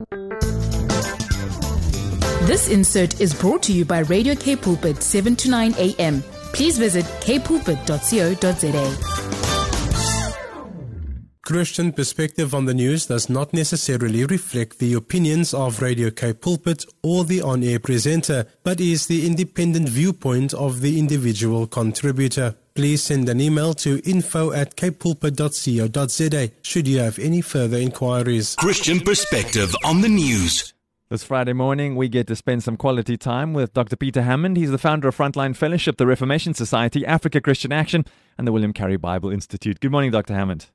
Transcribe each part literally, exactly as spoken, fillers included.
This insert is brought to you by Radio K Pulpit, seven to nine a.m. Please visit k pulpit dot co dot za. Christian perspective on the news does not necessarily reflect the opinions of Radio K Pulpit or the on-air presenter, but is the independent viewpoint of the individual contributor. Please send an email to info at k pulpit dot co dot za should you have any further inquiries. Christian perspective on the news. This Friday morning, we get to spend some quality time with Doctor Peter Hammond. He's the founder of Frontline Fellowship, the Reformation Society, Africa Christian Action, and the William Carey Bible Institute. Good morning, Doctor Hammond.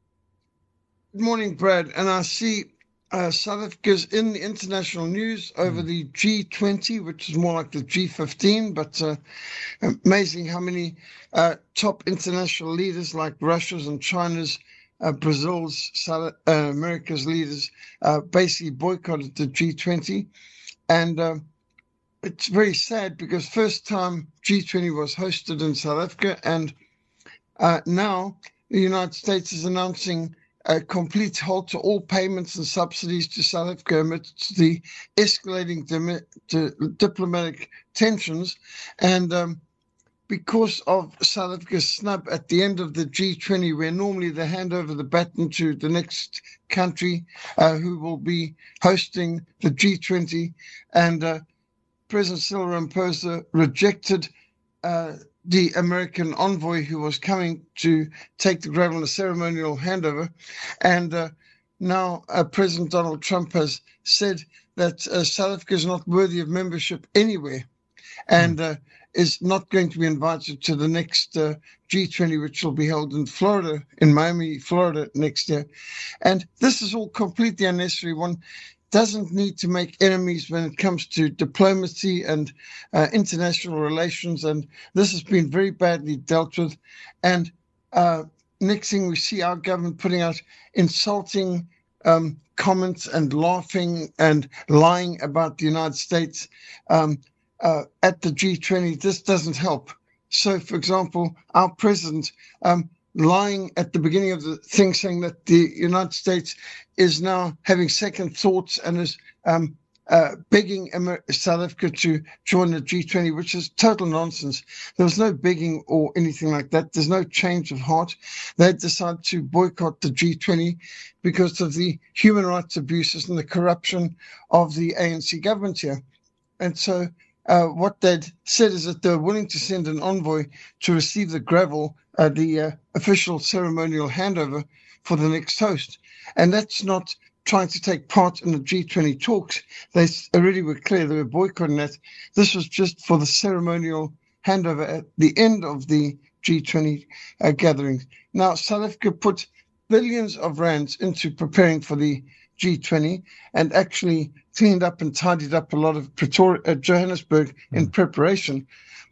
Good morning, Brad. And I see uh, South Africa's in the international news over mm. the G twenty, which is more like the G fifteen, but uh, amazing how many uh, top international leaders like Russia's and China's, uh, Brazil's, South uh, America's leaders uh, basically boycotted the G twenty. And uh, it's very sad because first time G twenty was hosted in South Africa, and uh, now the United States is announcing a complete halt to all payments and subsidies to South Africa amidst the escalating dim- di- diplomatic tensions. And um, because of South Africa's snub at the end of the G twenty, where normally they hand over the baton to the next country uh, who will be hosting the G twenty, and uh, President Cyril Ramaphosa rejected uh, the American envoy who was coming to take the gravel in a ceremonial handover. And uh, now uh, President Donald Trump has said that uh, South Africa is not worthy of membership anywhere, and uh, is not going to be invited to the next uh, G twenty, which will be held in Florida, in Miami, Florida next year. And this is all completely unnecessary. One doesn't need to make enemies when it comes to diplomacy and uh, international relations, and this has been very badly dealt with. And uh, next thing we see our government putting out insulting um, comments and laughing and lying about the United States um, uh, at the G twenty. This doesn't help. So, for example, our president um, lying at the beginning of the thing, saying that the United States is now having second thoughts and is um, uh, begging Amer- South Africa to join the G twenty, which is total nonsense. There was no begging or anything like that. There's no change of heart. They decided to boycott the G twenty because of the human rights abuses and the corruption of the A N C government here. And so uh, what they'd said is that they're willing to send an envoy to receive the gravel, uh, the uh, official ceremonial handover for the next host. And that's not trying to take part in the G twenty talks. They already were clear they were boycotting that. This was just for the ceremonial handover at the end of the G twenty uh, gatherings. Now, South Africa put billions of rands into preparing for the G twenty and actually cleaned up and tidied up a lot of Pretoria, uh, Johannesburg mm. in preparation,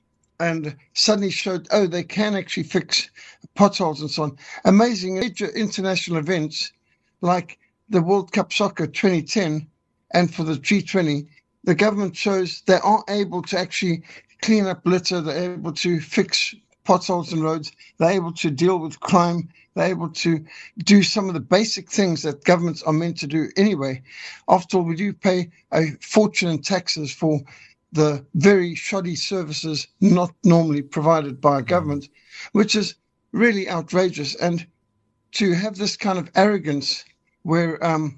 and suddenly showed, oh, they can actually fix potholes and so on. Amazing major international events like the World Cup Soccer twenty ten and for the G twenty, the government shows they are able to actually clean up litter, they're able to fix potholes in roads, they're able to deal with crime, they're able to do some of the basic things that governments are meant to do anyway. After all, we do pay a fortune in taxes for the very shoddy services not normally provided by a government, which is really outrageous. And to have this kind of arrogance where um,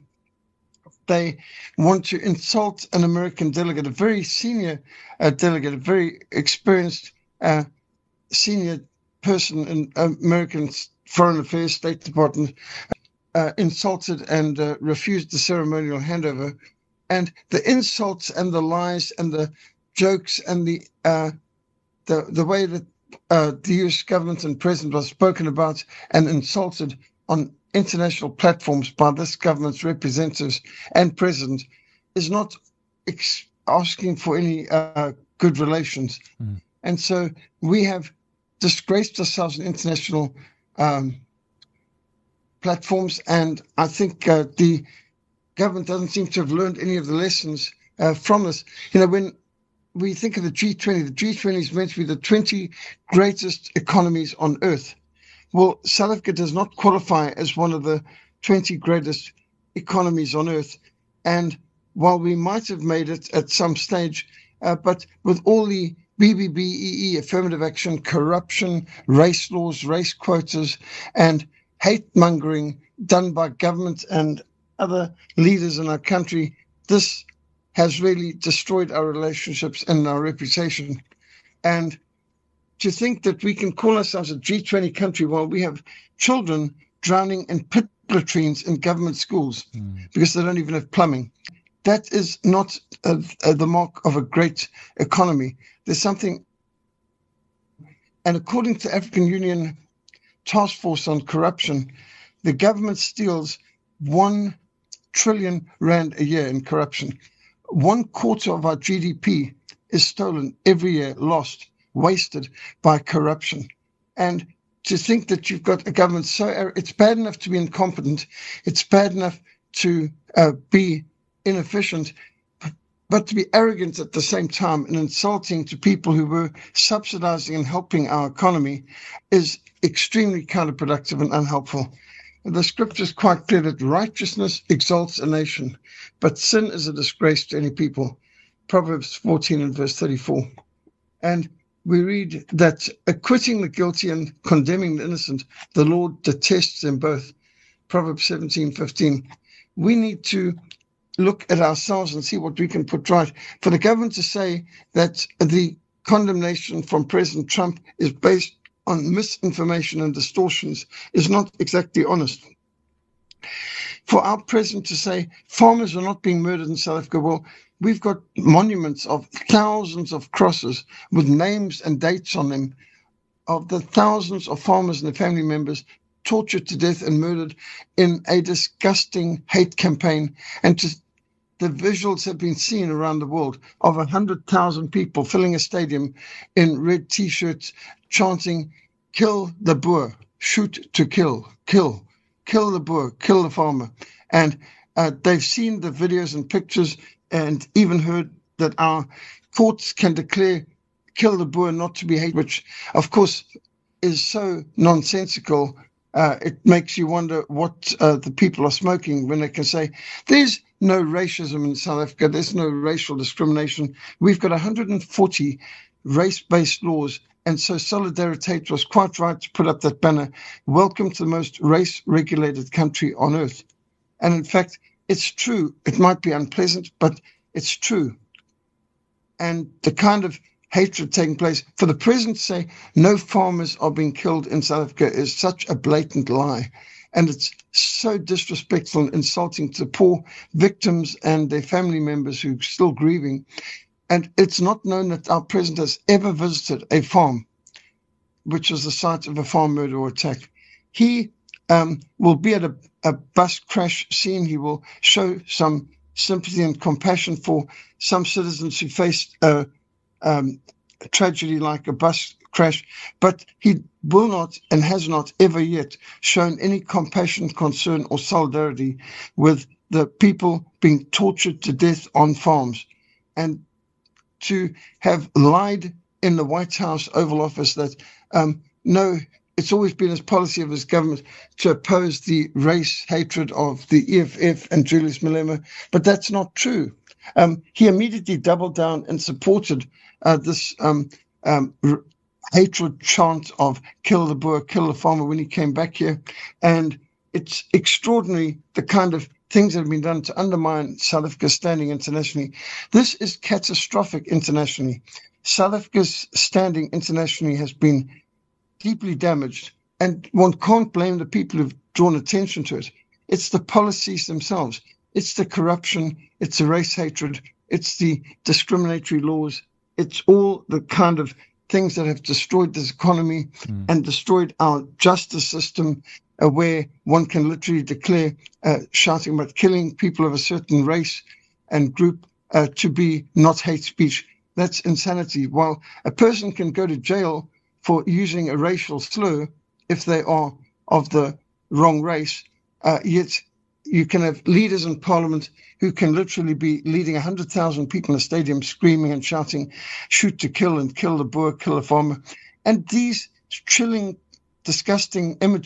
they want to insult an American delegate, a very senior uh, delegate, a very experienced uh, senior person in American Foreign Affairs, State Department, uh, insulted and uh, refused the ceremonial handover. And the insults and the lies and the jokes and the uh, the the way that uh, the U S government and president was spoken about and insulted on international platforms by this government's representatives and president is not ex- asking for any uh, good relations. Mm. And so we have disgraced ourselves in international um, platforms, and I think uh, the government doesn't seem to have learned any of the lessons uh, from this. You know, when we think of the G twenty, the G twenty is meant to be the twenty greatest economies on earth. Well, South Africa does not qualify as one of the twenty greatest economies on earth. And while we might have made it at some stage, uh, but with all the B B B E E, affirmative action, corruption, race laws, race quotas, and hate mongering done by government and other leaders in our country, this has really destroyed our relationships and our reputation. And to think that we can call ourselves a G twenty country while we have children drowning in pit latrines in government schools mm. because they don't even have plumbing. That is not a, a, the mark of a great economy. There's something, and according to African Union Task Force on Corruption, the government steals one trillion rand a year in corruption. One quarter of our G D P is stolen every year, lost, wasted by corruption. And to think that you've got a government so, it's bad enough to be incompetent, it's bad enough to uh, be inefficient, but to be arrogant at the same time and insulting to people who were subsidizing and helping our economy is extremely counterproductive and unhelpful. The scripture is quite clear that righteousness exalts a nation, but sin is a disgrace to any people. Proverbs fourteen and verse thirty-four. And we read that acquitting the guilty and condemning the innocent, the Lord detests them both. Proverbs seventeen fifteen. We need to look at ourselves and see what we can put right. For the government to say that the condemnation from President Trump is based on misinformation and distortions is not exactly honest. For our president to say farmers are not being murdered in South Africa, well, we've got monuments of thousands of crosses with names and dates on them of the thousands of farmers and their family members tortured to death and murdered in a disgusting hate campaign. And to, the visuals have been seen around the world of one hundred thousand people filling a stadium in red T-shirts chanting, "Kill the Boer, shoot to kill, kill, kill the Boer, kill the farmer." And uh, they've seen the videos and pictures and even heard that our courts can declare kill the Boer not to be hate, which of course is so nonsensical. Uh, it makes you wonder what uh, the people are smoking when they can say there's no racism in South Africa, there's no racial discrimination. We've got one hundred forty race-based laws. And so Solidarity was quite right to put up that banner, welcome to the most race-regulated country on earth. And in fact, it's true. It might be unpleasant, but it's true. And the kind of hatred taking place, for the president to say no farmers are being killed in South Africa is such a blatant lie. And it's so disrespectful and insulting to poor victims and their family members who are still grieving. And it's not known that our president has ever visited a farm, which was the site of a farm murder or attack. He um, will be at a, a bus crash scene. He will show some sympathy and compassion for some citizens who faced a, um, a tragedy like a bus crash, but he will not and has not ever yet shown any compassion, concern, or solidarity with the people being tortured to death on farms. And to have lied in the White House Oval Office that, um, no, it's always been his policy of his government to oppose the race hatred of the E F F and Julius Malema, but that's not true. Um, he immediately doubled down and supported uh, this um, um, r- hatred chant of kill the Boer, kill the farmer when he came back here. And it's extraordinary the kind of things that have been done to undermine South Africa's standing internationally. This is catastrophic internationally. South Africa's standing internationally has been deeply damaged, and one can't blame the people who've drawn attention to it. It's the policies themselves. It's the corruption. It's the race hatred. It's the discriminatory laws. It's all the kind of things that have destroyed this economy mm. and destroyed our justice system, uh, where one can literally declare, uh, shouting about killing people of a certain race and group uh, to be not hate speech. That's insanity. While a person can go to jail for using a racial slur if they are of the wrong race, uh, yet you can have leaders in parliament who can literally be leading one hundred thousand people in a stadium screaming and shouting, shoot to kill and kill the Boer, kill the farmer. And these chilling, disgusting images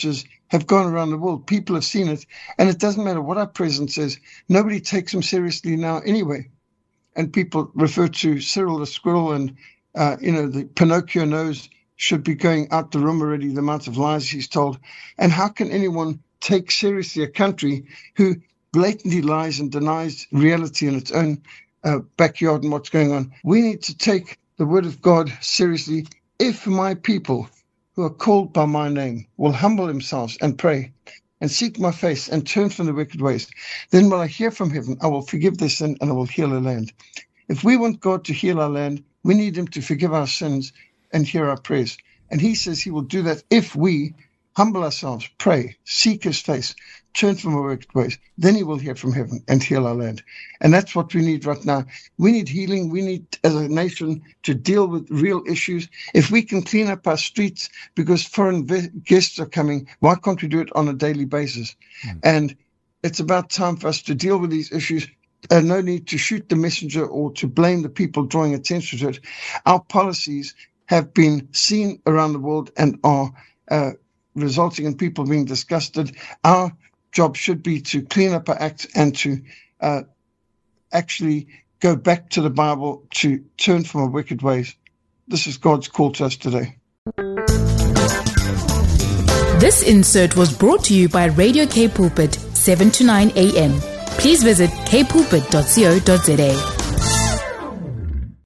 have gone around the world. People have seen it, and it doesn't matter what our president says. Nobody takes him seriously now anyway. And people refer to Cyril the Squirrel and, uh, you know, the Pinocchio nose should be going out the room already, the amount of lies he's told. And how can anyone take seriously a country who blatantly lies and denies reality in its own uh, backyard and what's going on? We need to take the word of God seriously. If my people who are called by my name will humble themselves and pray and seek my face and turn from the wicked ways, then will I hear from heaven, I will forgive their sin and I will heal their land. If we want God to heal our land, we need him to forgive our sins and hear our prayers. And he says he will do that if we humble ourselves, pray, seek his face, turn from our wicked ways. Then he will hear from heaven and heal our land. And that's what we need right now. We need healing. We need, as a nation, to deal with real issues. If we can clean up our streets because foreign ve- guests are coming, why can't we do it on a daily basis? Mm. And it's about time for us to deal with these issues. Uh, no need to shoot the messenger or to blame the people drawing attention to it. Our policies have been seen around the world and are uh, resulting in people being disgusted. Our job should be to clean up our act and to uh, actually go back to the Bible, to turn from our wicked ways. This is God's call to us today. This insert was brought to you by Radio K Pulpit, seven to nine a.m. Please visit k pulpit dot co dot za.